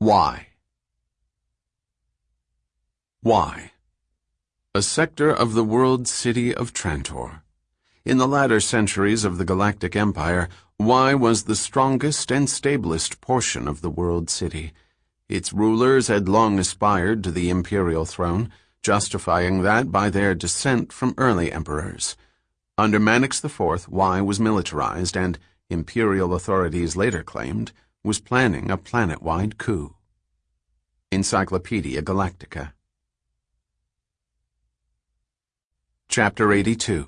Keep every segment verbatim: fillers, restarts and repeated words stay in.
Why? Why? A sector of the world city of Trantor. In the latter centuries of the Galactic Empire, Why was the strongest and stablest portion of the world city. Its rulers had long aspired to the imperial throne, justifying that by their descent from early emperors. Under Mannix the Fourth, Why was militarized and, imperial authorities later claimed, was planning a planet-wide coup. Encyclopedia Galactica. Chapter eighty-two.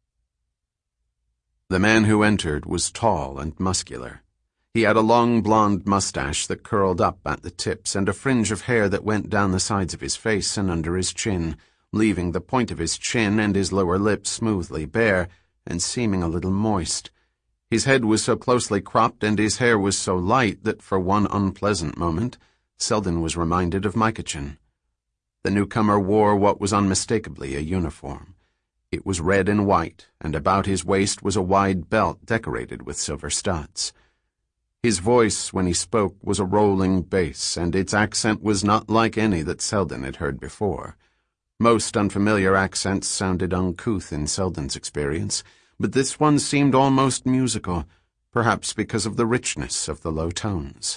The man who entered was tall and muscular. He had a long blonde mustache that curled up at the tips and a fringe of hair that went down the sides of his face and under his chin, leaving the point of his chin and his lower lip smoothly bare and seeming a little moist. His head was so closely cropped and his hair was so light that for one unpleasant moment, Selden was reminded of Mycochin. The newcomer wore what was unmistakably a uniform. It was red and white, and about his waist was a wide belt decorated with silver studs. His voice, when he spoke, was a rolling bass, and its accent was not like any that Selden had heard before. Most unfamiliar accents sounded uncouth in Selden's experience, but this one seemed almost musical, perhaps because of the richness of the low tones.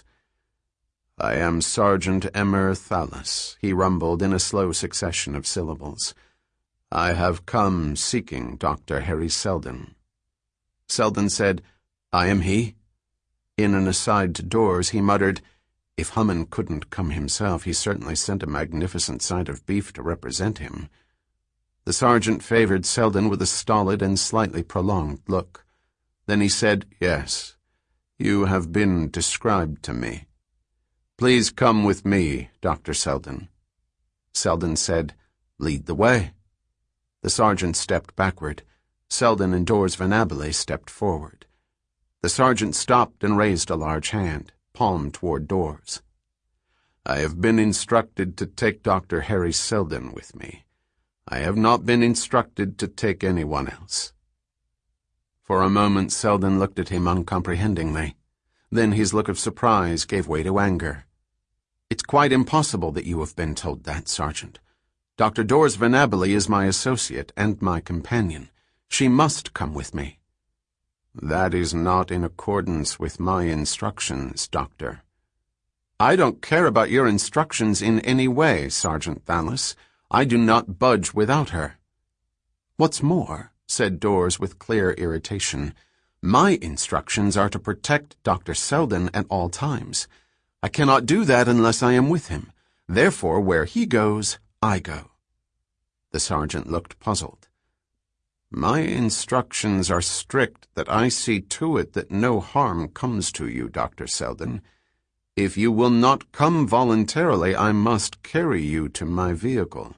"I am Sergeant Emmer Thallas," he rumbled in a slow succession of syllables. "I have come seeking Doctor Harry Selden." Selden said, "I am he." In an aside to Dors, he muttered, "If Hummin couldn't come himself, he certainly sent a magnificent side of beef to represent him." The sergeant favored Selden with a stolid and slightly prolonged look. Then he said, "Yes, you have been described to me. Please come with me, Doctor Selden." Selden said, "Lead the way." The sergeant stepped backward. Selden and Dors Venabile stepped forward. The sergeant stopped and raised a large hand, palm toward Dors. "I have been instructed to take Doctor Harry Selden with me. I have not been instructed to take anyone else." For a moment Selden looked at him uncomprehendingly. Then his look of surprise gave way to anger. "It's quite impossible that you have been told that, Sergeant. Doctor Dors Venabile is my associate and my companion. She must come with me." "That is not in accordance with my instructions, Doctor." "I don't care about your instructions in any way, Sergeant Thallas. I do not budge without her." "What's more," said Dors with clear irritation, "my instructions are to protect Doctor Selden at all times. I cannot do that unless I am with him. Therefore, where he goes, I go." The sergeant looked puzzled. "My instructions are strict that I see to it that no harm comes to you, Doctor Selden. If you will not come voluntarily, I must carry you to my vehicle.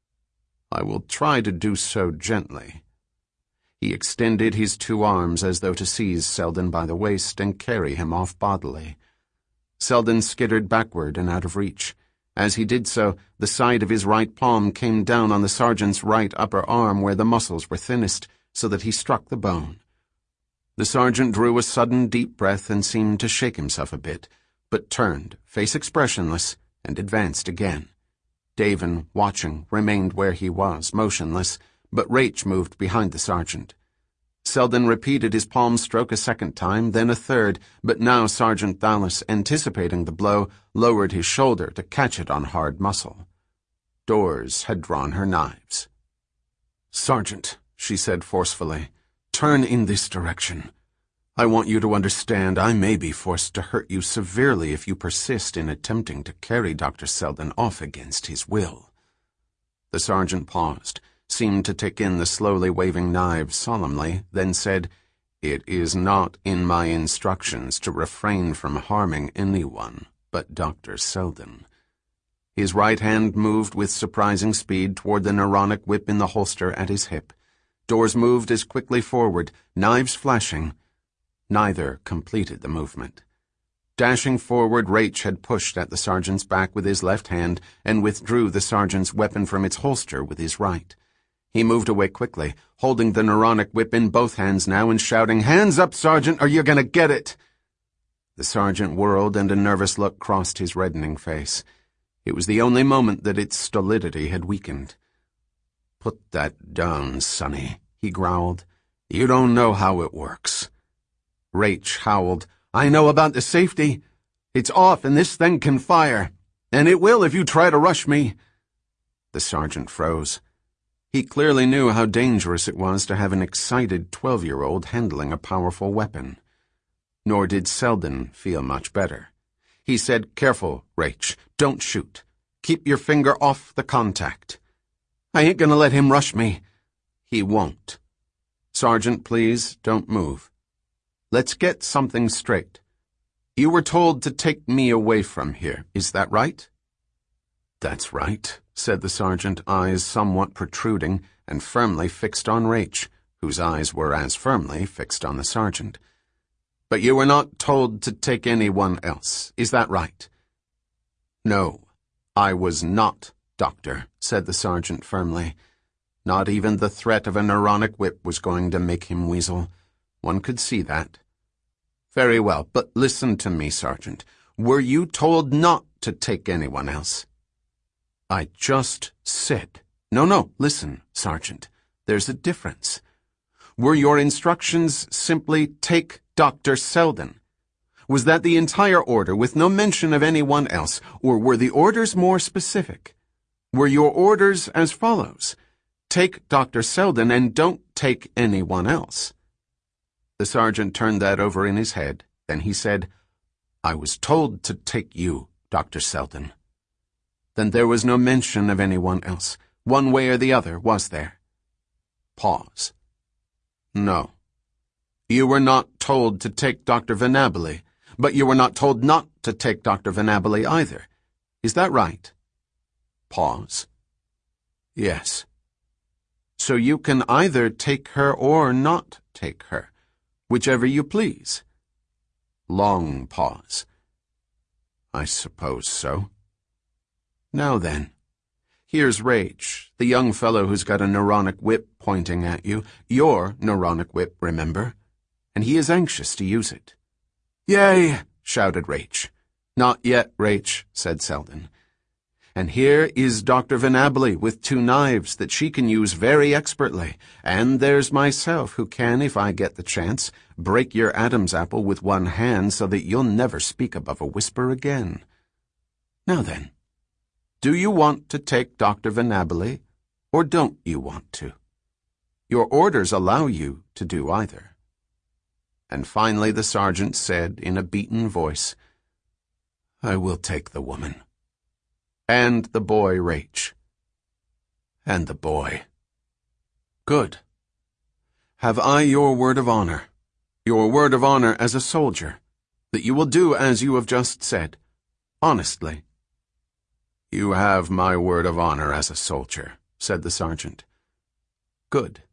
I will try to do so gently." He extended his two arms as though to seize Selden by the waist and carry him off bodily. Selden skittered backward and out of reach. As he did so, the side of his right palm came down on the sergeant's right upper arm where the muscles were thinnest, so that he struck the bone. The sergeant drew a sudden deep breath and seemed to shake himself a bit, but turned, face expressionless, and advanced again. Davin, watching, remained where he was, motionless, but Raich moved behind the sergeant. Selden repeated his palm stroke a second time, then a third, but now Sergeant Thallas, anticipating the blow, lowered his shoulder to catch it on hard muscle. Dors had drawn her knives. "Sergeant," she said forcefully, "turn in this direction. I want you to understand I may be forced to hurt you severely if you persist in attempting to carry Doctor Selden off against his will." The sergeant paused, seemed to take in the slowly waving knives solemnly, then said, "It is not in my instructions to refrain from harming anyone but Doctor Selden." His right hand moved with surprising speed toward the neuronic whip in the holster at his hip. Dors moved as quickly forward, knives flashing. Neither completed the movement. Dashing forward, Raich had pushed at the sergeant's back with his left hand and withdrew the sergeant's weapon from its holster with his right. He moved away quickly, holding the neuronic whip in both hands now and shouting, "Hands up, Sergeant, or you're gonna get it!" The sergeant whirled and a nervous look crossed his reddening face. It was the only moment that its stolidity had weakened. "Put that down, Sonny," he growled. "You don't know how it works." Raich howled. "I know about the safety. It's off and this thing can fire. And it will if you try to rush me." The sergeant froze. He clearly knew how dangerous it was to have an excited twelve-year-old handling a powerful weapon. Nor did Selden feel much better. He said, "Careful, Raich. Don't shoot. Keep your finger off the contact." "I ain't gonna let him rush me." "He won't. Sergeant, please don't move. Let's get something straight. You were told to take me away from here, is that right?" "That's right," said the sergeant, eyes somewhat protruding and firmly fixed on Raich, whose eyes were as firmly fixed on the sergeant. "But you were not told to take anyone else, is that right?" "No, I was not, Doctor," said the sergeant firmly. Not even the threat of a neuronic whip was going to make him weasel. One could see that. "Very well, but listen to me, Sergeant. Were you told not to take anyone else?" "I just said—" "No, no, listen, Sergeant. There's a difference. Were your instructions simply take Doctor Selden? Was that the entire order with no mention of anyone else, or were the orders more specific? Were your orders as follows: take Doctor Selden and don't take anyone else?" The sergeant turned that over in his head. Then he said, "I was told to take you, Doctor Selden." "Then there was no mention of anyone else, one way or the other, was there?" Pause. "No. You were not told to take Doctor Venabili, but you were not told not to take Doctor Venabili either. Is that right?" Pause. "Yes. So you can either take her or not take her, whichever you please." Long pause. "I suppose so. Now then, here's Raich, the young fellow who's got a neuronic whip pointing at you, your neuronic whip, remember, and he is anxious to use it." "Yay!" shouted Raich. "Not yet, Raich," said Selden. "And here is Doctor Venabili with two knives that she can use very expertly, and there's myself who can, if I get the chance, break your Adam's apple with one hand so that you'll never speak above a whisper again. Now then, do you want to take Doctor Venabili, or don't you want to? Your orders allow you to do either." And finally the sergeant said in a beaten voice, "I will take the woman. And the boy, Raich." "And the boy." "Good. Have I your word of honor, your word of honor as a soldier, that you will do as you have just said, honestly?" "You have my word of honor as a soldier," said the sergeant. "Good.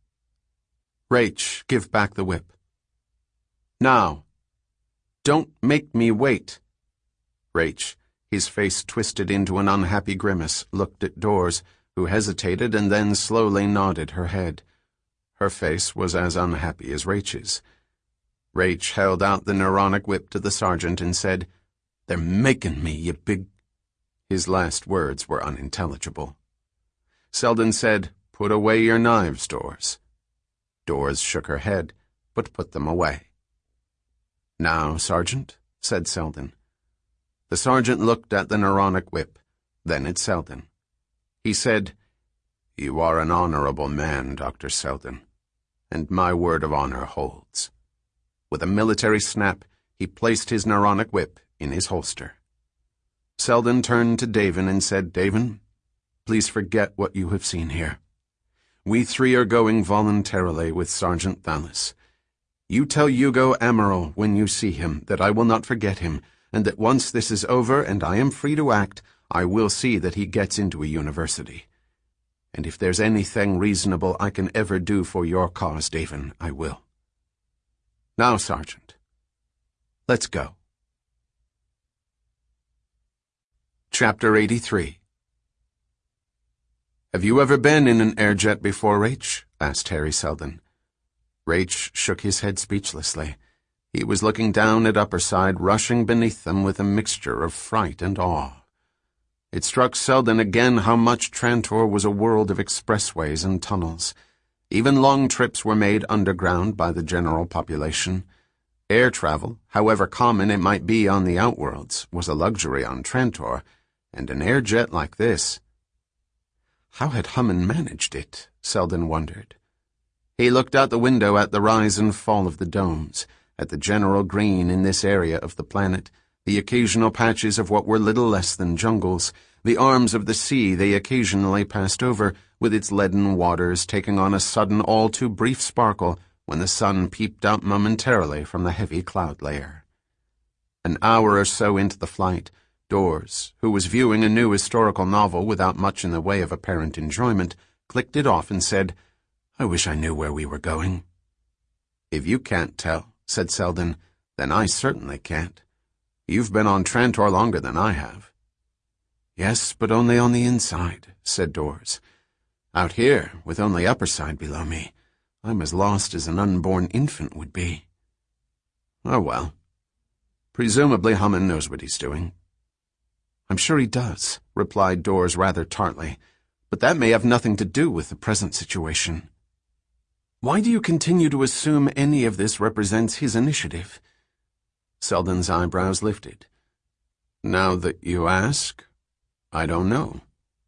Raich, give back the whip. Now. Don't make me wait." Raich, his face twisted into an unhappy grimace, looked at Dors, who hesitated and then slowly nodded her head. Her face was as unhappy as Raich's. Raich held out the neuronic whip to the sergeant and said, "They're making me, you big—" His last words were unintelligible. Selden said, "Put away your knives, Dors." Dors shook her head, but put them away. "Now, Sergeant," said Selden. The sergeant looked at the neuronic whip, then at Selden. He said, "You are an honorable man, Doctor Selden, and my word of honor holds." With a military snap, he placed his neuronic whip in his holster. Selden turned to Davin and said, "Davin, please forget what you have seen here. We three are going voluntarily with Sergeant Thallis. You tell Hugo Amaral when you see him that I will not forget him, and that once this is over and I am free to act, I will see that he gets into a university. And if there's anything reasonable I can ever do for your cause, Davin, I will. Now, Sergeant, let's go." Chapter eighty-three. "Have you ever been in an airjet before, Raich?" asked Harry Selden. Raich shook his head speechlessly. He was looking down at Upperside, rushing beneath them with a mixture of fright and awe. It struck Selden again how much Trantor was a world of expressways and tunnels. Even long trips were made underground by the general population. Air travel, however common it might be on the outworlds, was a luxury on Trantor, and an air jet like this. How had Hummon managed it? Selden wondered. He looked out the window at the rise and fall of the domes, at the general green in this area of the planet, the occasional patches of what were little less than jungles, the arms of the sea they occasionally passed over, with its leaden waters taking on a sudden all-too-brief sparkle when the sun peeped out momentarily from the heavy cloud layer. An hour or so into the flight, Dawes, who was viewing a new historical novel without much in the way of apparent enjoyment, clicked it off and said, "I wish I knew where we were going." "If you can't tell," said Selden, "then I certainly can't. You've been on Trantor longer than I have." "Yes, but only on the inside," said Dawes. "Out here, with only Upperside below me, I'm as lost as an unborn infant would be." "Oh, well. Presumably Hummon knows what he's doing." "I'm sure he does," replied Dawes rather tartly, "but that may have nothing to do with the present situation." "Why do you continue to assume any of this represents his initiative?" Selden's eyebrows lifted. "Now that you ask, I don't know.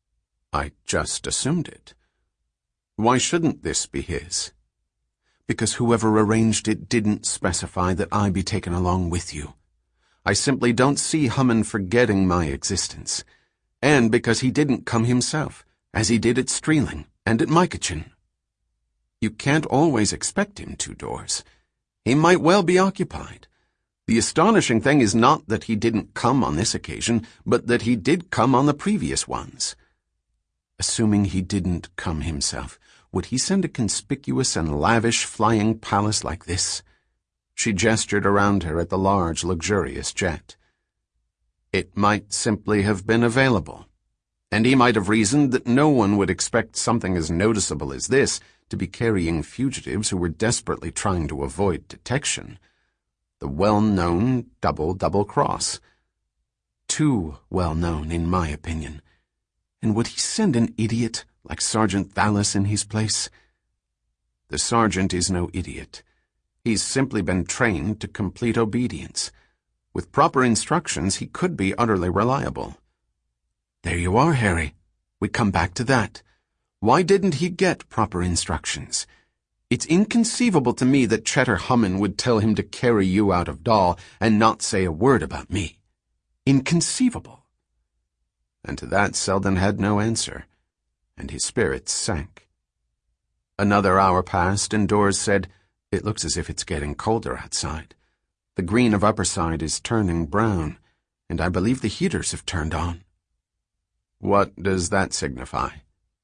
I just assumed it. Why shouldn't this be his?" "Because whoever arranged it didn't specify that I be taken along with you. I simply don't see Hummon forgetting my existence. And because he didn't come himself, as he did at Streeling and at Mycochin." "You can't always expect him to, Dawes. He might well be occupied. The astonishing thing is not that he didn't come on this occasion, but that he did come on the previous ones." "Assuming he didn't come himself, would he send a conspicuous and lavish flying palace like this?" She gestured around her at the large, luxurious jet. "It might simply have been available, and he might have reasoned that no one would expect something as noticeable as this to be carrying fugitives who were desperately trying to avoid detection. The well-known double-double cross. Too well-known, in my opinion. And would he send an idiot like Sergeant Thallis in his place?" "The sergeant is no idiot. He's simply been trained to complete obedience. With proper instructions, he could be utterly reliable." "There you are, Harry. We come back to that. Why didn't he get proper instructions? It's inconceivable to me that Cheddar Hummon would tell him to carry you out of Dal and not say a word about me. Inconceivable." And to that Selden had no answer, and his spirits sank. Another hour passed, and Dawes said, "It looks as if it's getting colder outside. The green of Upperside is turning brown, and I believe the heaters have turned on." "What does that signify?"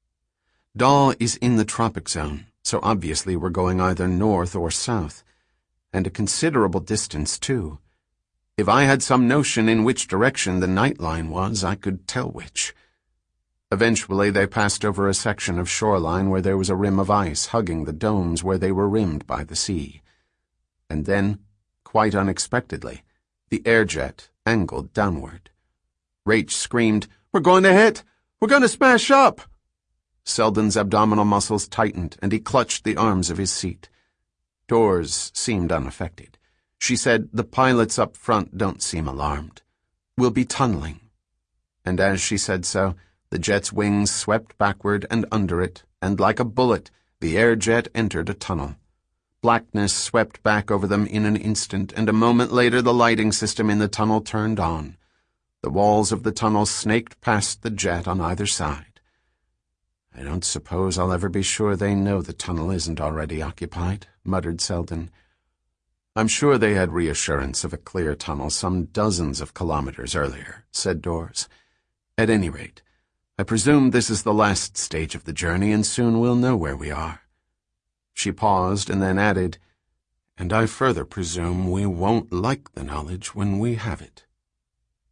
"Dal is in the tropic zone, so obviously we're going either north or south, and a considerable distance, too. If I had some notion in which direction the night line was, I could tell which." Eventually they passed over a section of shoreline where there was a rim of ice hugging the domes where they were rimmed by the sea. And then, quite unexpectedly, the air-jet angled downward. Raich screamed, "We're going to hit! We're going to smash up!" Selden's abdominal muscles tightened, and he clutched the arms of his seat. Dawes seemed unaffected. She said, "The pilots up front don't seem alarmed. We'll be tunneling." And as she said so, the jet's wings swept backward and under it, and like a bullet, the air-jet entered a tunnel. Blackness swept back over them in an instant, and a moment later the lighting system in the tunnel turned on. The walls of the tunnel snaked past the jet on either side. "I don't suppose I'll ever be sure they know the tunnel isn't already occupied," muttered Selden. "I'm sure they had reassurance of a clear tunnel some dozens of kilometers earlier," said Dawes. "At any rate, I presume this is the last stage of the journey, and soon we'll know where we are." She paused and then added, "And I further presume we won't like the knowledge when we have it."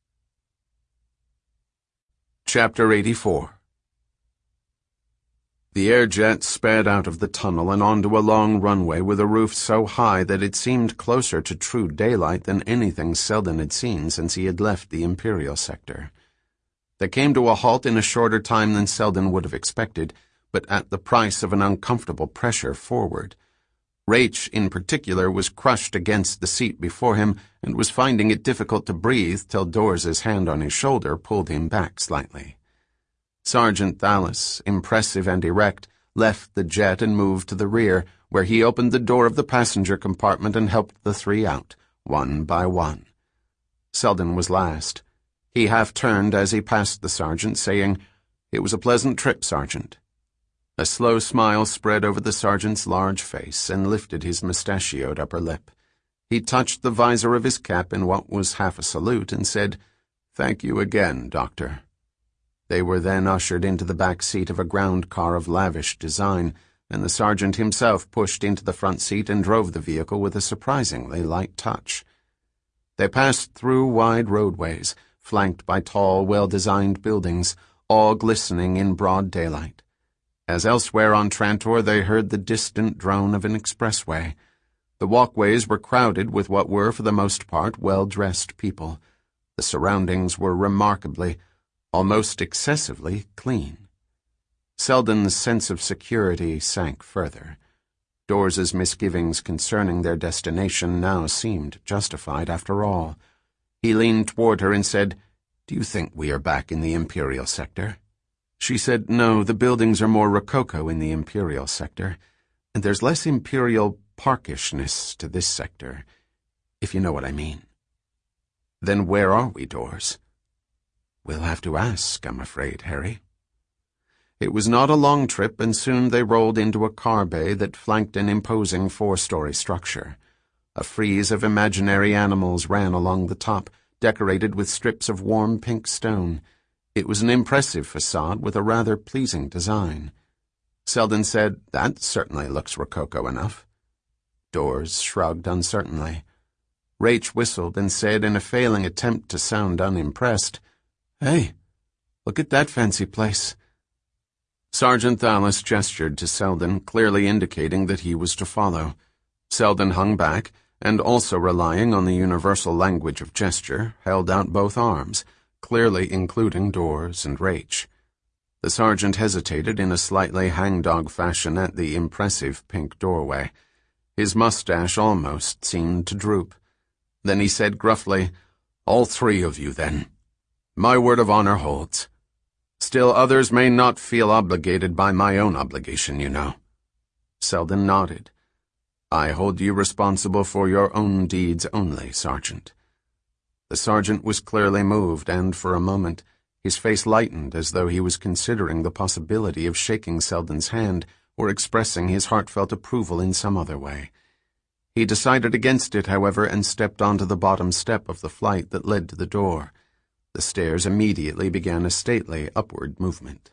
Chapter eighty-four. The air-jet sped out of the tunnel and onto a long runway with a roof so high that it seemed closer to true daylight than anything Selden had seen since he had left the Imperial sector. They came to a halt in a shorter time than Selden would have expected, but at the price of an uncomfortable pressure forward. Raich, in particular, was crushed against the seat before him and was finding it difficult to breathe till Dors's hand on his shoulder pulled him back slightly. Sergeant Thallis, impressive and erect, left the jet and moved to the rear, where he opened the door of the passenger compartment and helped the three out, one by one. Selden was last. He half-turned as he passed the sergeant, saying, "It was a pleasant trip, Sergeant." A slow smile spread over the sergeant's large face and lifted his mustachioed upper lip. He touched the visor of his cap in what was half a salute and said, "Thank you again, Doctor." They were then ushered into the back seat of a ground car of lavish design, and the sergeant himself pushed into the front seat and drove the vehicle with a surprisingly light touch. They passed through wide roadways, flanked by tall, well-designed buildings, all glistening in broad daylight. As elsewhere on Trantor, they heard the distant drone of an expressway. The walkways were crowded with what were, for the most part, well-dressed people. The surroundings were remarkably, almost excessively, clean. Selden's sense of security sank further. Dors's misgivings concerning their destination now seemed justified after all. He leaned toward her and said, "Do you think we are back in the Imperial sector?" She said, "No, the buildings are more Rococo in the Imperial sector, and there's less Imperial parkishness to this sector, if you know what I mean." "Then where are we, Dors?" "We'll have to ask, I'm afraid, Harry." It was not a long trip, and soon they rolled into a car bay that flanked an imposing four-story structure. A frieze of imaginary animals ran along the top, decorated with strips of warm pink stone. It was an impressive facade with a rather pleasing design. Selden said, "That certainly looks Rococo enough." Dors shrugged uncertainly. Raich whistled and said in a failing attempt to sound unimpressed, "Hey, look at that fancy place." Sergeant Thallis gestured to Selden, clearly indicating that he was to follow. Selden hung back, and also relying on the universal language of gesture, held out both arms, clearly including Dors and Raich. The sergeant hesitated in a slightly hangdog fashion at the impressive pink doorway. His mustache almost seemed to droop. Then he said gruffly, "All three of you, then. My word of honor holds. Still others may not feel obligated by my own obligation, you know." Selden nodded. "I hold you responsible for your own deeds only, Sergeant." The sergeant was clearly moved, and for a moment his face lightened as though he was considering the possibility of shaking Selden's hand or expressing his heartfelt approval in some other way. He decided against it, however, and stepped onto the bottom step of the flight that led to the door. The stairs immediately began a stately upward movement.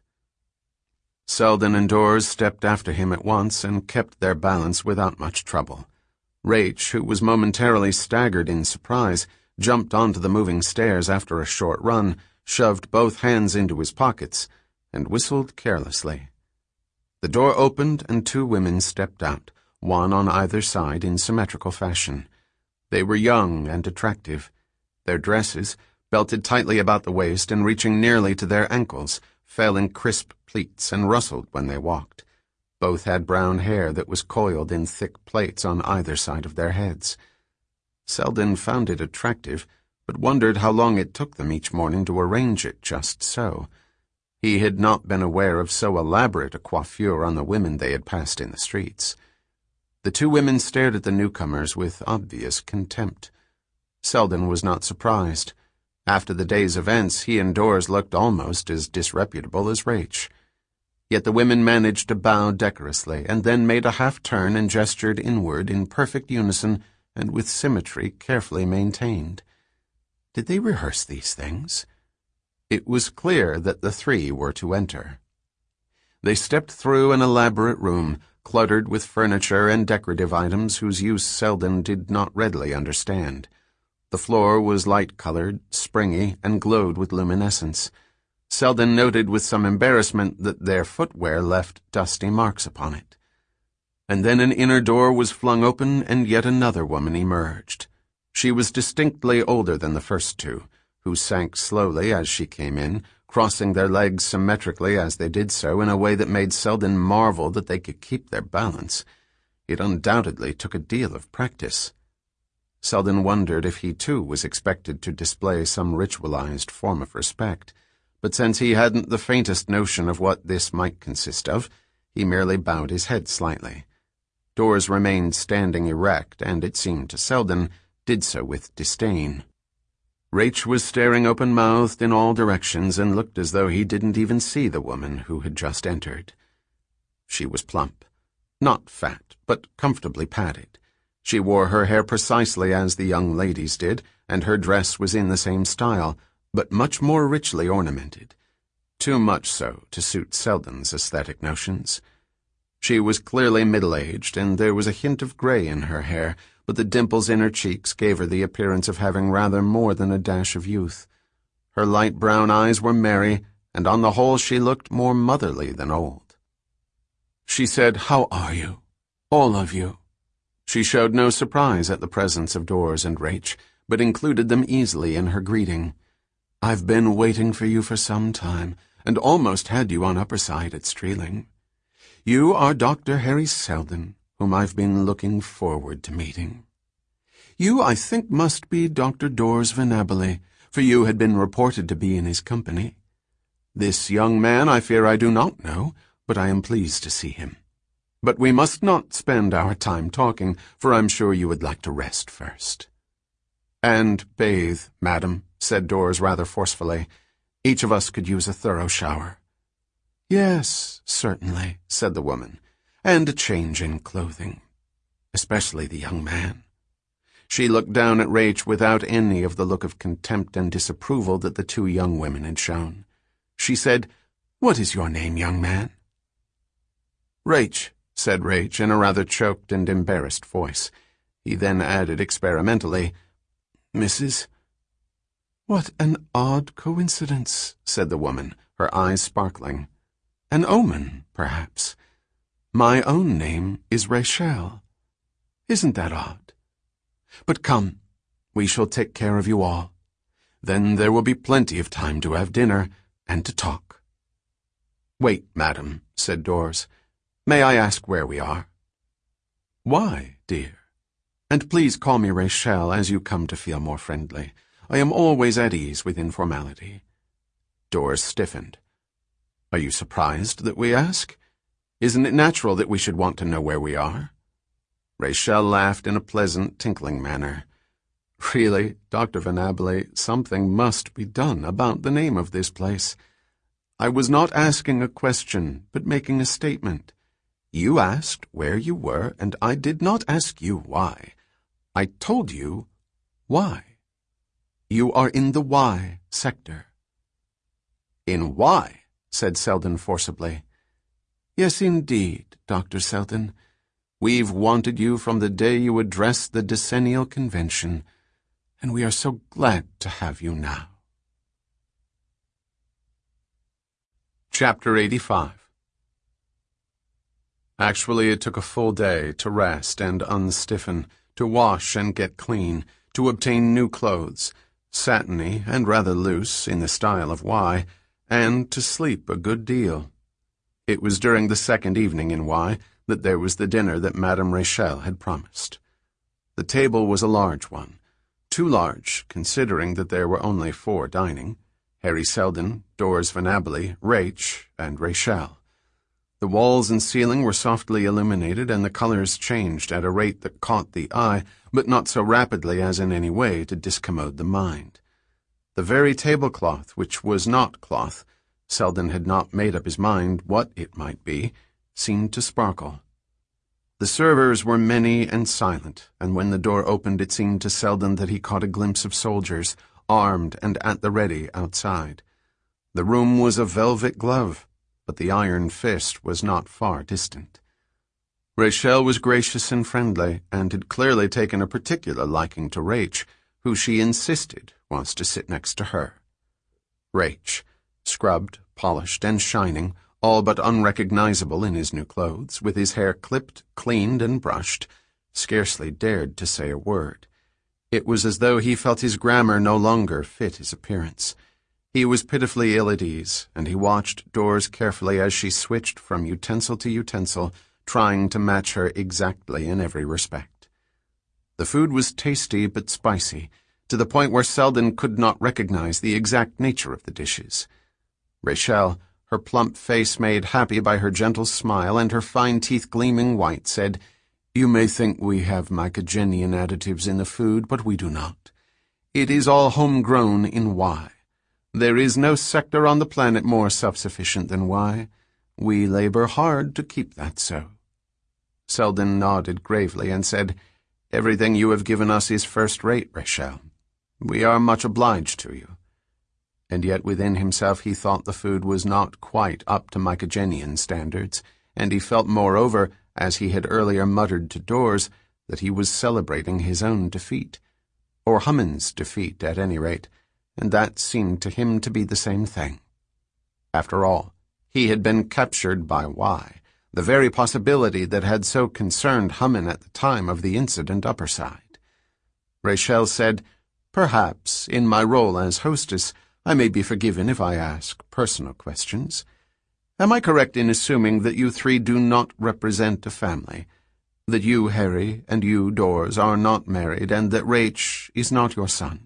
Selden and Dors stepped after him at once and kept their balance without much trouble. Raich, who was momentarily staggered in surprise, jumped onto the moving stairs after a short run, shoved both hands into his pockets, and whistled carelessly. The door opened and two women stepped out, one on either side in symmetrical fashion. They were young and attractive. Their dresses, belted tightly about the waist and reaching nearly to their ankles, fell in crisp pleats and rustled when they walked. Both had brown hair that was coiled in thick plaits on either side of their heads. Selden found it attractive, but wondered how long it took them each morning to arrange it just so. He had not been aware of so elaborate a coiffure on the women they had passed in the streets. The two women stared at the newcomers with obvious contempt. Selden was not surprised. After the day's events, he and Dors looked almost as disreputable as Raich. Yet the women managed to bow decorously, and then made a half-turn and gestured inward in perfect unison and with symmetry carefully maintained. Did they rehearse these things? It was clear that the three were to enter. They stepped through an elaborate room, cluttered with furniture and decorative items whose use Selden did not readily understand. The floor was light-colored, springy, and glowed with luminescence. Selden noted with some embarrassment that their footwear left dusty marks upon it. And then an inner door was flung open and yet another woman emerged. She was distinctly older than the first two, who sank slowly as she came in, crossing their legs symmetrically as they did so in a way that made Selden marvel that they could keep their balance. It undoubtedly took a deal of practice. Selden wondered if he too was expected to display some ritualized form of respect, but since he hadn't the faintest notion of what this might consist of, he merely bowed his head slightly. Dors remained standing erect, and it seemed to Selden, did so with disdain. Raich was staring open-mouthed in all directions and looked as though he didn't even see the woman who had just entered. She was plump, not fat, but comfortably padded. She wore her hair precisely as the young ladies did, and her dress was in the same style, but much more richly ornamented, too much so to suit Selden's aesthetic notions. She was clearly middle-aged, and there was a hint of gray in her hair, but the dimples in her cheeks gave her the appearance of having rather more than a dash of youth. Her light brown eyes were merry, and on the whole she looked more motherly than old. She said, "How are you? All of you?" She showed no surprise at the presence of Dors and Raich, but included them easily in her greeting. "I've been waiting for you for some time, and almost had you on upper side at Streeling. You are Doctor Harry Selden, whom I've been looking forward to meeting. You, I think, must be Doctor Dors Venabile, for you had been reported to be in his company. This young man I fear I do not know, but I am pleased to see him. But we must not spend our time talking, for I'm sure you would like to rest first." "And bathe, madam," said Dors rather forcefully. "Each of us could use a thorough shower." "Yes, certainly," said the woman, "and a change in clothing, especially the young man." She looked down at Raich without any of the look of contempt and disapproval that the two young women had shown. She said, "What is your name, young man?" "Raich," said Raich in a rather choked and embarrassed voice. He then added experimentally, "Missus "What an odd coincidence," said the woman, her eyes sparkling. "An omen, perhaps. My own name is Rachel. Isn't that odd? But come, we shall take care of you all. Then there will be plenty of time to have dinner and to talk." "Wait, madam," said Dors. "May I ask where we are?" "Why, dear? And please call me Rachel as you come to feel more friendly. I am always at ease with informality." Dors stiffened. "Are you surprised that we ask? Isn't it natural that we should want to know where we are?" Rachel laughed in a pleasant, tinkling manner. "Really, Doctor Venabile, something must be done about the name of this place. I was not asking a question, but making a statement. You asked where you were, and I did not ask you why. I told you why. You are in the Y sector." "In Y?" said Selden forcibly. "Yes, indeed, Doctor Selden. We've wanted you from the day you addressed the decennial convention, and we are so glad to have you now." Chapter eighty-five. Actually, it took a full day to rest and unstiffen, to wash and get clean, to obtain new clothes, satiny and rather loose in the style of Y, and to sleep a good deal. It was during the second evening in Y that there was the dinner that Madame Rachel had promised. The table was a large one, too large considering that there were only four dining: Harry Selden, Dors Venabile, Raich, and Rachel. The walls and ceiling were softly illuminated, and the colors changed at a rate that caught the eye, but not so rapidly as in any way to discommode the mind. The very tablecloth, which was not cloth, Selden had not made up his mind what it might be, seemed to sparkle. The servers were many and silent, and when the door opened it seemed to Selden that he caught a glimpse of soldiers, armed and at the ready outside. The room was a velvet glove, but the iron fist was not far distant. Rachel was gracious and friendly, and had clearly taken a particular liking to Raich, who she insisted was to sit next to her. Raich, scrubbed, polished, and shining, all but unrecognizable in his new clothes, with his hair clipped, cleaned, and brushed, scarcely dared to say a word. It was as though he felt his grammar no longer fit his appearance. He was pitifully ill at ease, and he watched Dors carefully as she switched from utensil to utensil, trying to match her exactly in every respect. The food was tasty but spicy, to the point where Selden could not recognize the exact nature of the dishes. Rachel, her plump face made happy by her gentle smile and her fine teeth gleaming white, said, "You may think we have Mycogenian additives in the food, but we do not. It is all homegrown in Y. There is no sector on the planet more self-sufficient than Y. We labor hard to keep that so." Selden nodded gravely and said, "Everything you have given us is first-rate, Rachel. We are much obliged to you." And yet within himself he thought the food was not quite up to Mycogenian standards, and he felt moreover, as he had earlier muttered to Dors, that he was celebrating his own defeat, or Hummin's defeat at any rate, and that seemed to him to be the same thing. After all, he had been captured by Y, the very possibility that had so concerned Hummin at the time of the incident upperside. Rachel said, "Perhaps, in my role as hostess, I may be forgiven if I ask personal questions. Am I correct in assuming that you three do not represent a family? That you, Harry, and you, Dors, are not married, and that Rach is not your son?"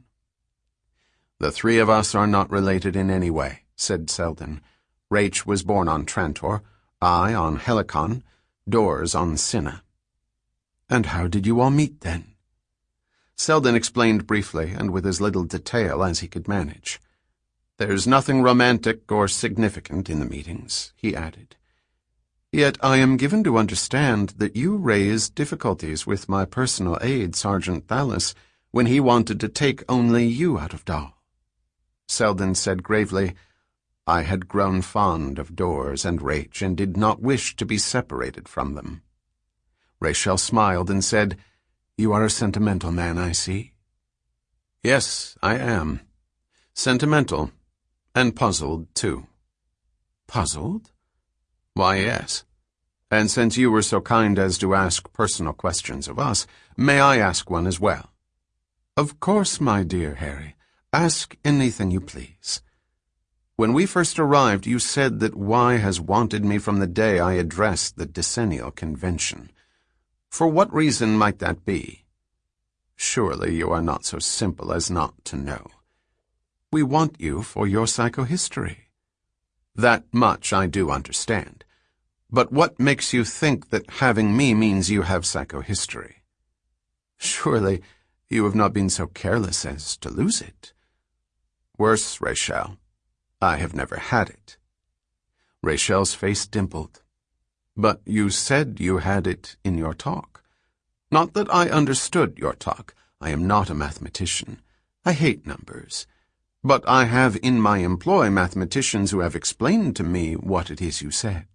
"The three of us are not related in any way," said Selden. "Rach was born on Trantor, I on Helicon, Dors on Cinna." "And how did you all meet, then?" Selden explained briefly, and with as little detail as he could manage. "There's nothing romantic or significant in the meetings," he added. "Yet I am given to understand that you raised difficulties with my personal aide, Sergeant Thallis, when he wanted to take only you out of Dal." Selden said gravely, "I had grown fond of Dors and Rach and did not wish to be separated from them." Rachel smiled and said, "You are a sentimental man, I see." "Yes, I am. Sentimental, and puzzled, too." "Puzzled?" "Why, yes. And since you were so kind as to ask personal questions of us, may I ask one as well?" "Of course, my dear Harry. Ask anything you please." "When we first arrived, you said that Y has wanted me from the day I addressed the decennial convention. For what reason might that be? Surely you are not so simple as not to know." "We want you for your psychohistory." "That much I do understand. But what makes you think that having me means you have psychohistory?" "Surely you have not been so careless as to lose it." "Worse, Rachel. I have never had it." Rachel's face dimpled. "But you said you had it in your talk." "Not that I understood your talk. I am not a mathematician. I hate numbers. But I have in my employ mathematicians who have explained to me what it is you said."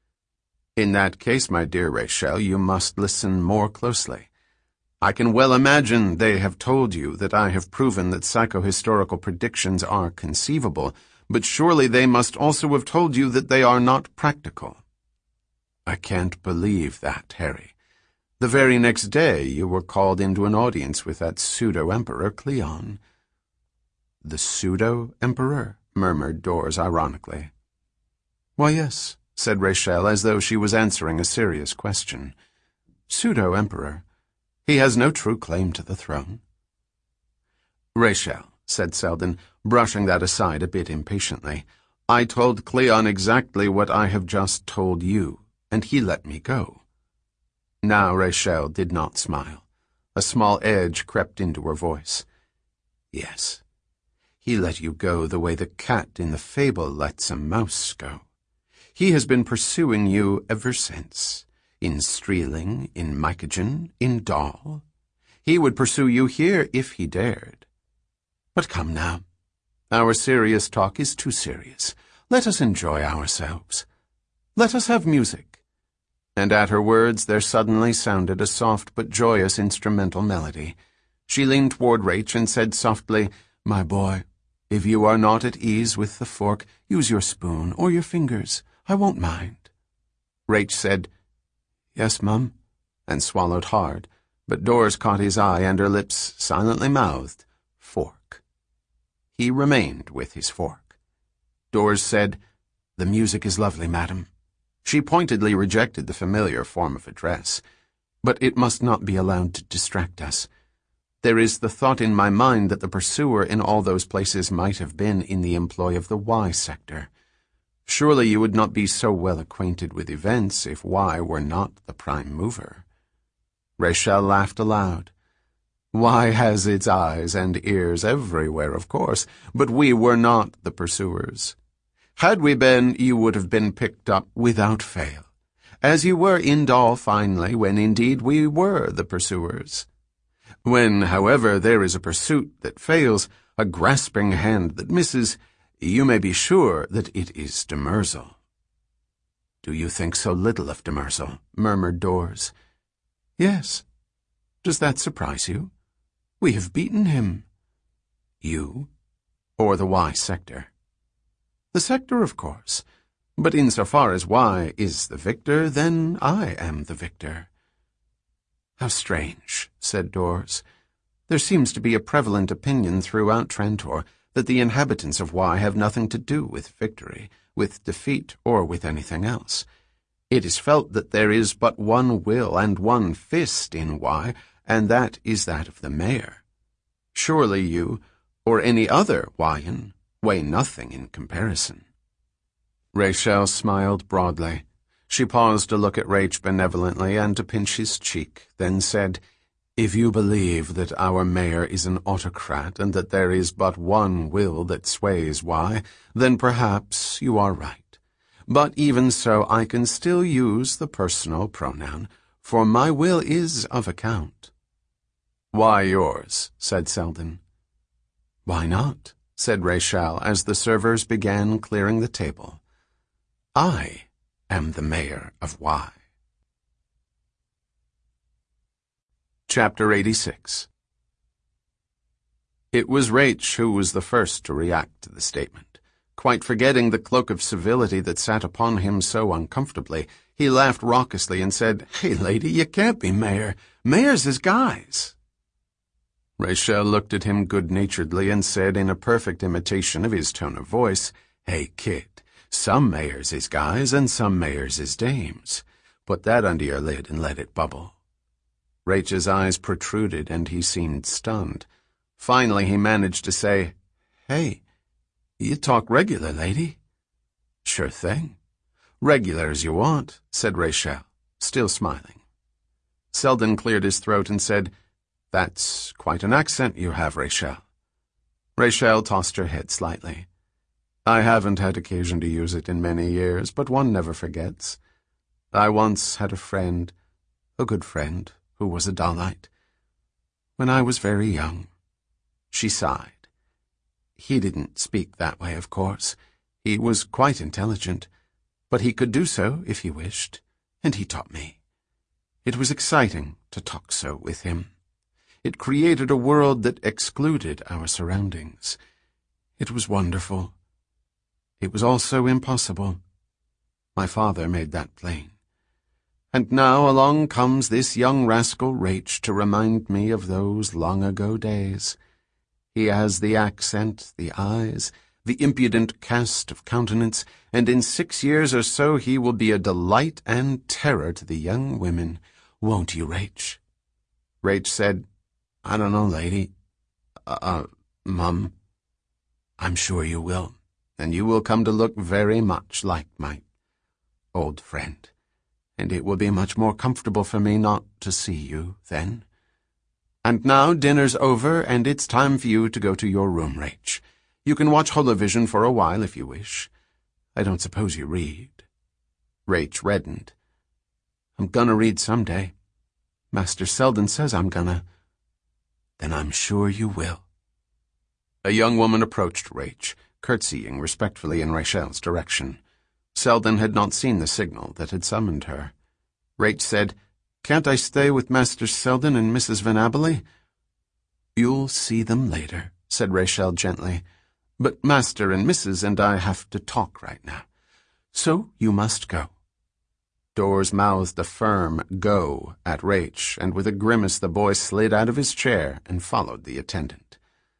"In that case, my dear Rachel, you must listen more closely. I can well imagine they have told you that I have proven that psychohistorical predictions are conceivable, but surely they must also have told you that they are not practical." "I can't believe that, Harry. The very next day you were called into an audience with that pseudo-emperor Cleon." "The pseudo-emperor?" murmured Dors ironically. "Why, yes," said Rachel, as though she was answering a serious question. "Pseudo-emperor. He has no true claim to the throne." "Rachel," said Selden, brushing that aside a bit impatiently, "I told Cleon exactly what I have just told you, and he let me go." Now Rachel did not smile. A small edge crept into her voice. "Yes, he let you go the way the cat in the fable lets a mouse go. He has been pursuing you ever since. In Streeling, in Mycogen, in Dal. He would pursue you here if he dared. But come now. Our serious talk is too serious. Let us enjoy ourselves. Let us have music." And at her words there suddenly sounded a soft but joyous instrumental melody. She leaned toward Rach and said softly, "My boy, If you are not at ease with the fork, use your spoon or your fingers. I won't mind. Rach said, Yes, Mum, and swallowed hard, but Dors caught his eye and her lips silently mouthed, Fork. He remained with his fork. Dors said, The music is lovely, madam. She pointedly rejected the familiar form of address. But it must not be allowed to distract us. There is the thought in my mind that the pursuer in all those places might have been in the employ of the Y sector. Surely you would not be so well acquainted with events if Y were not the prime mover. Rachel laughed aloud. Y has its eyes and ears everywhere, of course, but we were not the pursuers. Had we been, you would have been picked up without fail, as you were in Dal finally, when indeed we were the pursuers. When, however, there is a pursuit that fails, a grasping hand that misses, you may be sure that it is Demerzel. Do you think so little of Demerzel? Murmured Dors. Yes. Does that surprise you? We have beaten him. You? Or the Y sector? The sector, of course. But insofar as Y is the victor, then I am the victor. How strange, said Dors. There seems to be a prevalent opinion throughout Trantor that the inhabitants of Y have nothing to do with victory, with defeat, or with anything else. It is felt that there is but one will and one fist in Y, and that is that of the mayor. Surely you, or any other Wyan, weigh nothing in comparison. Rachel smiled broadly. She paused to look at Rach benevolently and to pinch his cheek, then said, If you believe that our mayor is an autocrat and that there is but one will that sways Y, then perhaps you are right. But even so, I can still use the personal pronoun, for my will is of account. Why yours? Said Selden. Why not? Said Rachel as the servers began clearing the table. I am the mayor of Y. Chapter eighty-six. It was Rach who was the first to react to the statement. Quite forgetting the cloak of civility that sat upon him so uncomfortably, he laughed raucously and said, Hey, lady, you can't be mayor. Mayors is guys. Rachel looked at him good-naturedly and said in a perfect imitation of his tone of voice, Hey, kid, some mayors is guys and some mayors is dames. Put that under your lid and let it bubble. Rachel's eyes protruded and he seemed stunned. Finally he managed to say, Hey, you talk regular, lady. Sure thing. Regular as you want, said Rachel, still smiling. Selden cleared his throat and said, That's quite an accent you have, Rachel. Rachel tossed her head slightly. I haven't had occasion to use it in many years, but one never forgets. I once had a friend, a good friend, who was a Dalite. When I was very young. She sighed. He didn't speak that way, of course. He was quite intelligent, but he could do so if he wished, and he taught me. It was exciting to talk so with him. It created a world that excluded our surroundings. It was wonderful. It was also impossible. My father made that plain. And now along comes this young rascal Rach to remind me of those long-ago days. He has the accent, the eyes, the impudent cast of countenance, and in six years or so he will be a delight and terror to the young women. Won't you, Rach? Rach said, I don't know, lady. Uh, uh, Mum. I'm sure you will, and you will come to look very much like my old friend, and it will be much more comfortable for me not to see you then. And now dinner's over, and it's time for you to go to your room, Rach. You can watch Holovision for a while if you wish. I don't suppose you read. Rach reddened. I'm gonna read someday. Master Selden says I'm gonna. Then I'm sure you will. A young woman approached Rach, curtsying respectfully in Rachel's direction. Selden had not seen the signal that had summoned her. Rach said, Can't I stay with Master Selden and Missus Van Abele? You'll see them later, said Rachel gently. But Master and Missus and I have to talk right now. So you must go." Dors mouthed a firm go at Rache, and with a grimace the boy slid out of his chair and followed the attendant.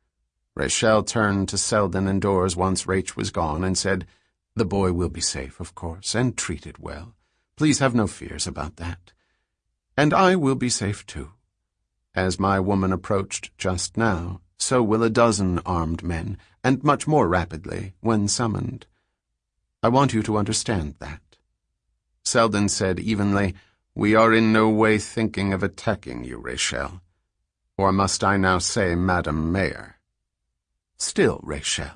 Rachel turned to Selden and Dors once Rache was gone and said, "The boy will be safe, of course, and treated well. Please have no fears about that. And I will be safe too. As my woman approached just now, so will a dozen armed men, and much more rapidly when summoned. I want you to understand that." Selden said evenly, "We are in no way thinking of attacking you, Rachel. Or must I now say, Madam Mayor?" "Still, Rachel,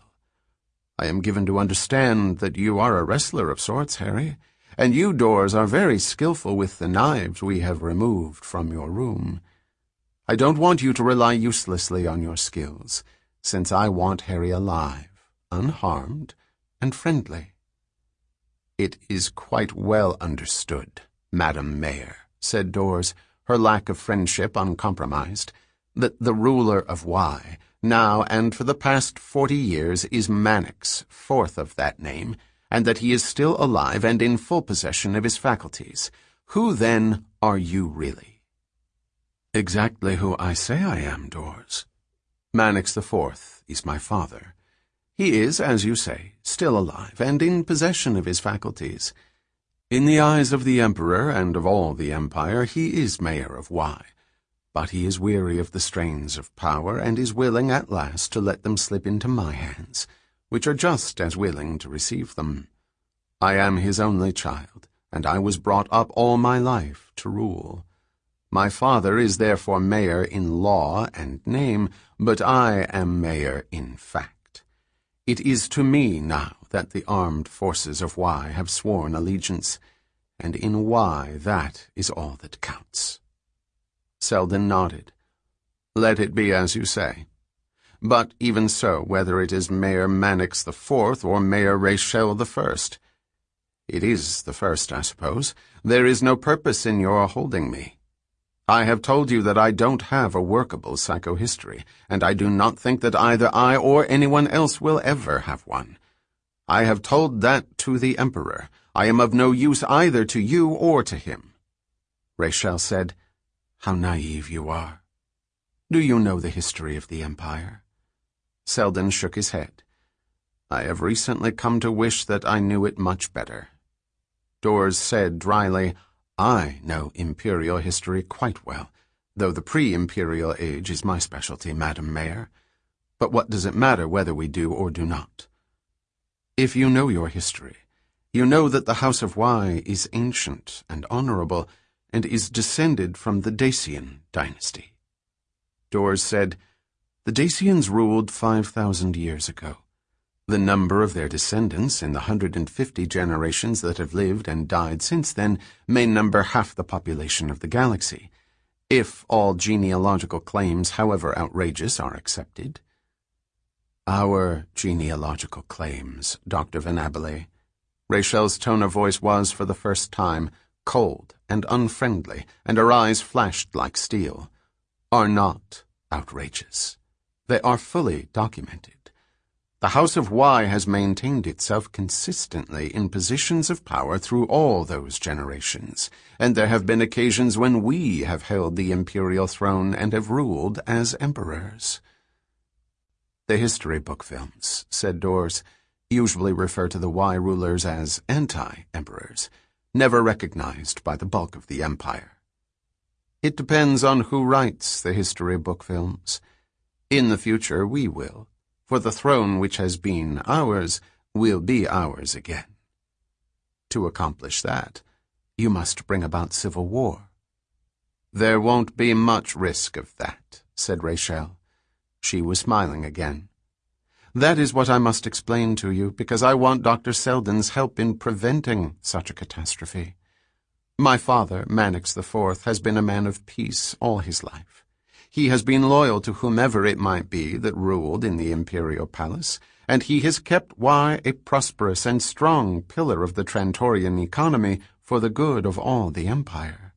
I am given to understand that you are a wrestler of sorts, Harry, and you, Dors, are very skillful with the knives we have removed from your room. I don't want you to rely uselessly on your skills, since I want Harry alive, unharmed, and friendly." "It is quite well understood, Madam Mayor," said Dors, her lack of friendship uncompromised, "that the ruler of Y, now and for the past forty years, is Mannix, fourth of that name, and that he is still alive and in full possession of his faculties. Who, then, are you really?" "Exactly who I say I am, Dors. Mannix the Fourth is my father. He is, as you say, still alive and in possession of his faculties. In the eyes of the Emperor and of all the Empire, he is Mayor of Y, but he is weary of the strains of power and is willing at last to let them slip into my hands, which are just as willing to receive them. I am his only child, and I was brought up all my life to rule. My father is therefore mayor in law and name, but I am mayor in fact. It is to me now that the armed forces of Y have sworn allegiance, and in Y that is all that counts." Selden nodded. "Let it be as you say. But even so, whether it is Mayor Mannix the Fourth or Mayor Rachel the First, it is the first, I suppose, there is no purpose in your holding me. I have told you that I don't have a workable psychohistory, and I do not think that either I or anyone else will ever have one. I have told that to the Emperor. I am of no use either to you or to him." Rachel said, "How naive you are. Do you know the history of the Empire?" Selden shook his head. "I have recently come to wish that I knew it much better." Dors said dryly, "I know imperial history quite well, though the pre-imperial age is my specialty, Madam Mayor. But what does it matter whether we do or do not? If you know your history, you know that the House of Y is ancient and honorable, and is descended from the Dacian dynasty." Dors said, "The Dacians ruled five thousand years ago. The number of their descendants in the hundred and fifty generations that have lived and died since then may number half the population of the galaxy, if all genealogical claims, however outrageous, are accepted." "Our genealogical claims, Doctor Van Abele," Rachel's tone of voice was, for the first time, cold and unfriendly, and her eyes flashed like steel, "are not outrageous. They are fully documented. The House of Y has maintained itself consistently in positions of power through all those generations, and there have been occasions when we have held the imperial throne and have ruled as emperors." "The history book films," said Dors, "usually refer to the Y rulers as anti-emperors, never recognized by the bulk of the Empire." "It depends on who writes the history book films. In the future we will. For the throne which has been ours will be ours again. To accomplish that, you must bring about civil war." "There won't be much risk of that," said Rachel. She was smiling again. "That is what I must explain to you, because I want Doctor Selden's help in preventing such a catastrophe. My father, Mannix the Fourth, has been a man of peace all his life. He has been loyal to whomever it might be that ruled in the imperial palace, and he has kept Y a prosperous and strong pillar of the Trantorian economy for the good of all the Empire.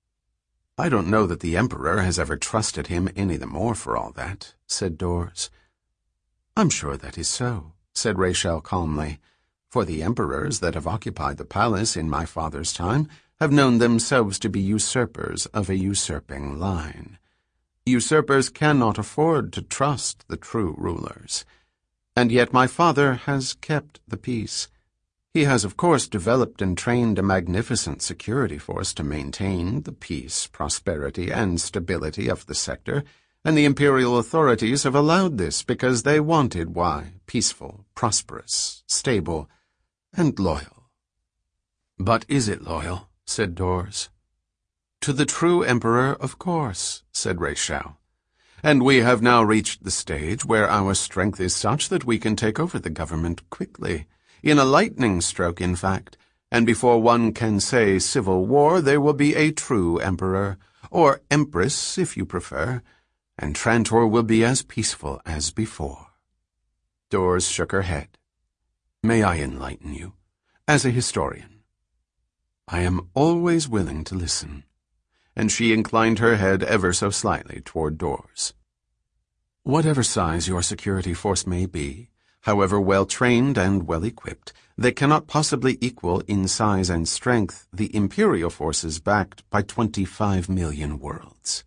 I don't know that the Emperor has ever trusted him any the more for all that," said Dors. I'm sure that is so, said Rachel calmly, for the emperors that have occupied the palace in my father's time have known themselves to be usurpers of a usurping line. Usurpers cannot afford to trust the true rulers. And yet my father has kept the peace. He has, of course, developed and trained a magnificent security force to maintain the peace, prosperity, and stability of the sector, and the imperial authorities have allowed this because they wanted why peaceful, prosperous, stable, and loyal. But is it loyal? Said Dors. To the true emperor, of course, said Rachel. And we have now reached the stage where our strength is such that we can take over the government quickly, in a lightning stroke, in fact, and before one can say civil war, there will be a true emperor, or empress, if you prefer, and Trantor will be as peaceful as before. Dors shook her head. May I enlighten you, as a historian? I am always willing to listen. And she inclined her head ever so slightly toward Dors. Whatever size your security force may be, however well-trained and well-equipped, they cannot possibly equal in size and strength the imperial forces backed by twenty-five million worlds.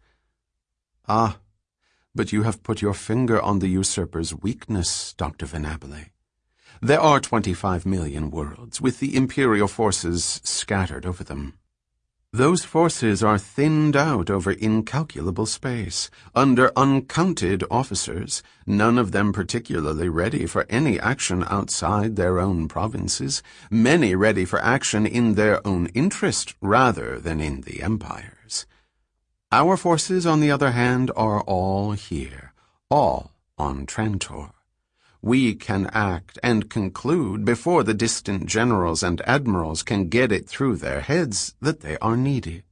Ah, but you have put your finger on the usurper's weakness, Doctor Venabile. There are twenty-five million worlds, with the imperial forces scattered over them. Those forces are thinned out over incalculable space, under uncounted officers, none of them particularly ready for any action outside their own provinces, many ready for action in their own interest rather than in the Empire's. Our forces, on the other hand, are all here, all on Trantor. We can act and conclude before the distant generals and admirals can get it through their heads that they are needed.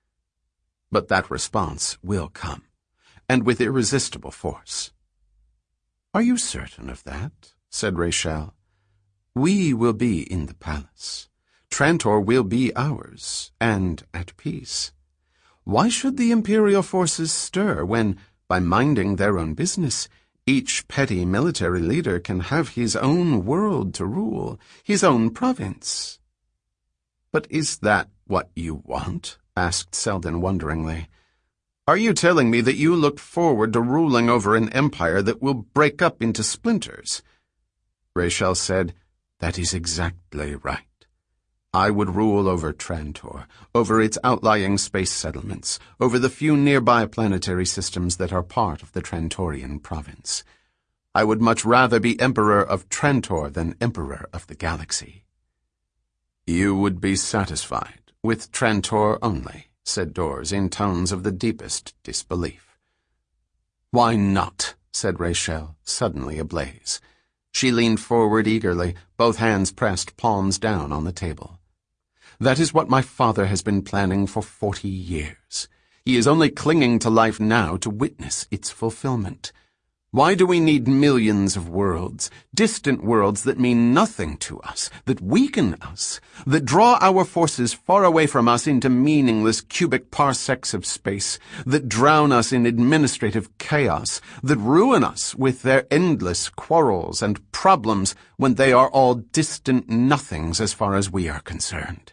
But that response will come, and with irresistible force. Are you certain of that? Said Rachel. We will be in the palace. Trantor will be ours, and at peace. Why should the imperial forces stir when, by minding their own business, each petty military leader can have his own world to rule, his own province? But is that what you want? Asked Selden wonderingly. Are you telling me that you look forward to ruling over an empire that will break up into splinters? Rachel said, That is exactly right. I would rule over Trantor, over its outlying space settlements, over the few nearby planetary systems that are part of the Trantorian province. I would much rather be Emperor of Trantor than Emperor of the galaxy. You would be satisfied with Trantor only, said Dors in tones of the deepest disbelief. Why not? Said Rachel, suddenly ablaze. She leaned forward eagerly, both hands pressed palms down on the table. That is what my father has been planning for forty years. He is only clinging to life now to witness its fulfillment. Why do we need millions of worlds, distant worlds that mean nothing to us, that weaken us, that draw our forces far away from us into meaningless cubic parsecs of space, that drown us in administrative chaos, that ruin us with their endless quarrels and problems when they are all distant nothings as far as we are concerned?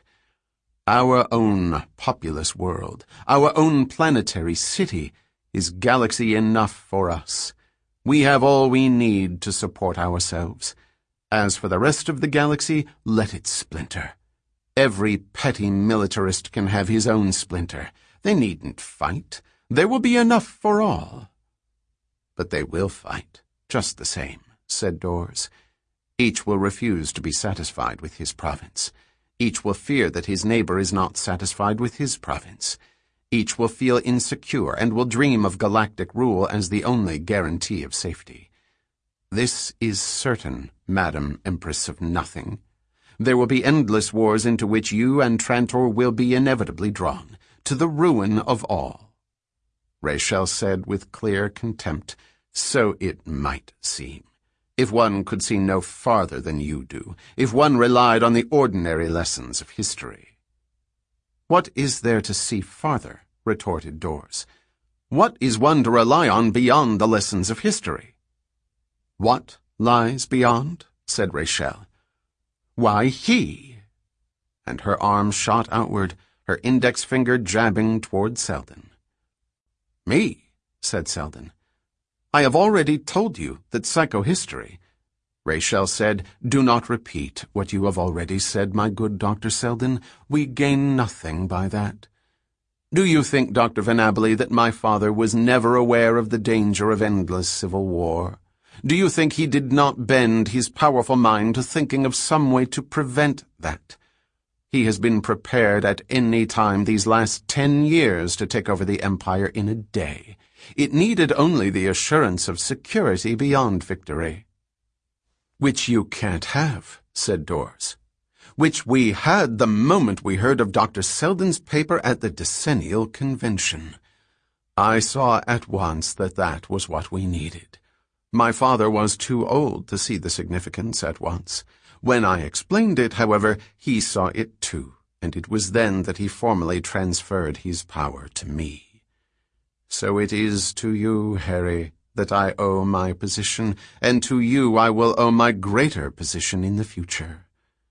Our own populous world, our own planetary city, is galaxy enough for us. We have all we need to support ourselves. As for the rest of the galaxy, let it splinter. Every petty militarist can have his own splinter. They needn't fight. There will be enough for all. But they will fight, just the same, said Dors. Each will refuse to be satisfied with his province. Each will fear that his neighbor is not satisfied with his province. Each will feel insecure and will dream of galactic rule as the only guarantee of safety. This is certain, Madam Empress of Nothing. There will be endless wars into which you and Trantor will be inevitably drawn, to the ruin of all. Rachel said with clear contempt, So it might seem. If one could see no farther than you do, if one relied on the ordinary lessons of history. What is there to see farther? Retorted Dors. What is one to rely on beyond the lessons of history? What lies beyond? Said Rachel. Why, he. And her arm shot outward, her index finger jabbing toward Selden. Me, said Selden. I have already told you that psychohistory. Rachel said, Do not repeat what you have already said, my good Doctor Selden. We gain nothing by that. Do you think, Doctor Van Abeley, that my father was never aware of the danger of endless civil war? Do you think he did not bend his powerful mind to thinking of some way to prevent that? He has been prepared at any time these last ten years to take over the empire in a day. It needed only the assurance of security beyond victory. Which you can't have, said Dawes. Which we had the moment we heard of Doctor Selden's paper at the decennial convention. I saw at once that that was what we needed. My father was too old to see the significance at once. When I explained it, however, he saw it too, and it was then that he formally transferred his power to me. So it is to you, Harry, that I owe my position, and to you I will owe my greater position in the future.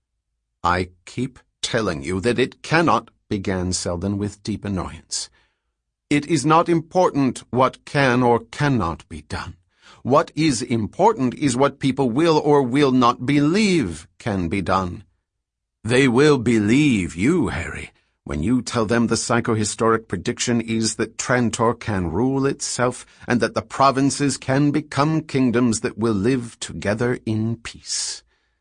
I keep telling you that it cannot, began Selden with deep annoyance. It is not important what can or cannot be done. What is important is what people will or will not believe can be done. They will believe you, Harry, when you tell them the psychohistoric prediction is that Trantor can rule itself and that the provinces can become kingdoms that will live together in peace.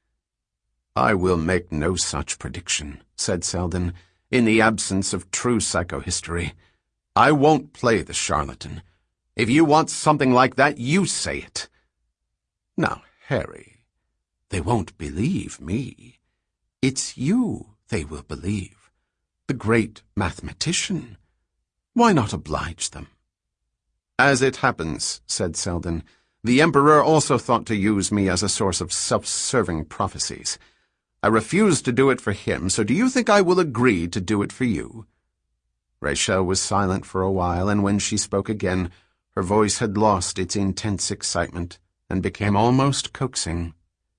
I will make no such prediction, said Selden, in the absence of true psychohistory. I won't play the charlatan. If you want something like that, you say it. Now, Harry, they won't believe me. It's you they will believe, the great mathematician. Why not oblige them? As it happens, said Selden, the Emperor also thought to use me as a source of self-serving prophecies. I refused to do it for him, so do you think I will agree to do it for you? Rachel was silent for a while, and when she spoke again, her voice had lost its intense excitement and became almost coaxing.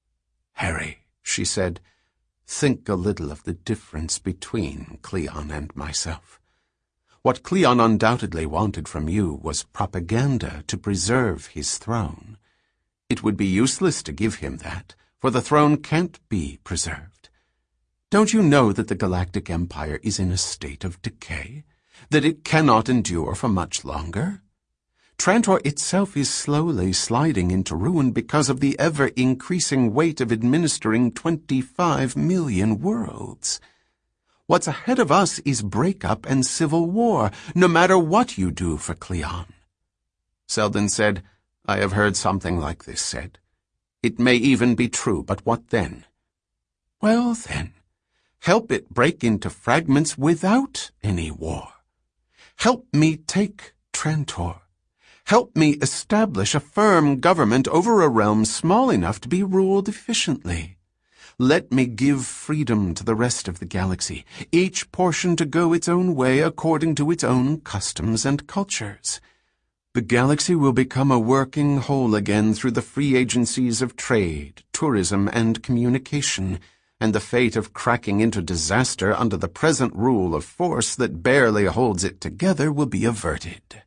Harry, she said, think a little of the difference between Cleon and myself. What Cleon undoubtedly wanted from you was propaganda to preserve his throne. It would be useless to give him that, for the throne can't be preserved. Don't you know that the Galactic Empire is in a state of decay, that it cannot endure for much longer? Trantor itself is slowly sliding into ruin because of the ever-increasing weight of administering twenty-five million worlds. What's ahead of us is breakup and civil war, no matter what you do for Cleon. Selden said, I have heard something like this said. It may even be true, but what then? Well, then, help it break into fragments without any war. Help me take Trantor. Help me establish a firm government over a realm small enough to be ruled efficiently. Let me give freedom to the rest of the galaxy, each portion to go its own way according to its own customs and cultures. The galaxy will become a working whole again through the free agencies of trade, tourism, and communication, and the fate of cracking into disaster under the present rule of force that barely holds it together will be averted.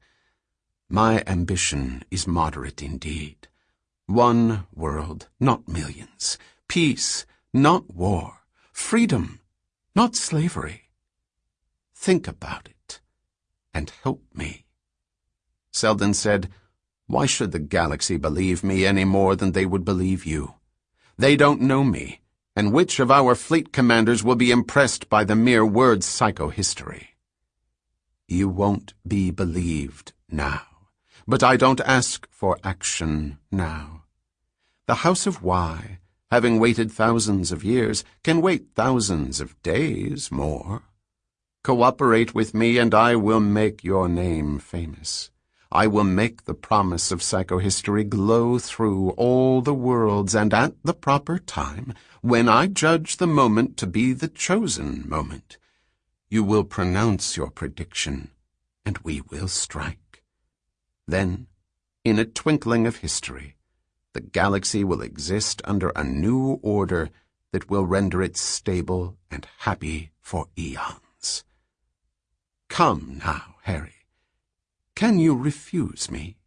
My ambition is moderate indeed. One world, not millions. Peace, not war. Freedom, not slavery. Think about it, and help me. Selden said, Why should the galaxy believe me any more than they would believe you? They don't know me, and which of our fleet commanders will be impressed by the mere word psychohistory? You won't be believed now. But I don't ask for action now. The House of Y, having waited thousands of years, can wait thousands of days more. Cooperate with me, and I will make your name famous. I will make the promise of psychohistory glow through all the worlds, and at the proper time, when I judge the moment to be the chosen moment, you will pronounce your prediction, and we will strike. Then, in a twinkling of history, The galaxy will exist under a new order that will render it stable and happy for eons. Come now, Harry. Can you refuse me?